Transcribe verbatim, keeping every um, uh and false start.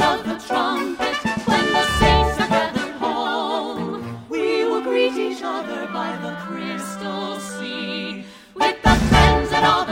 sound of the trumpet, when the saints are gathered home, we will greet each other by the crystal sea, with the friends and all the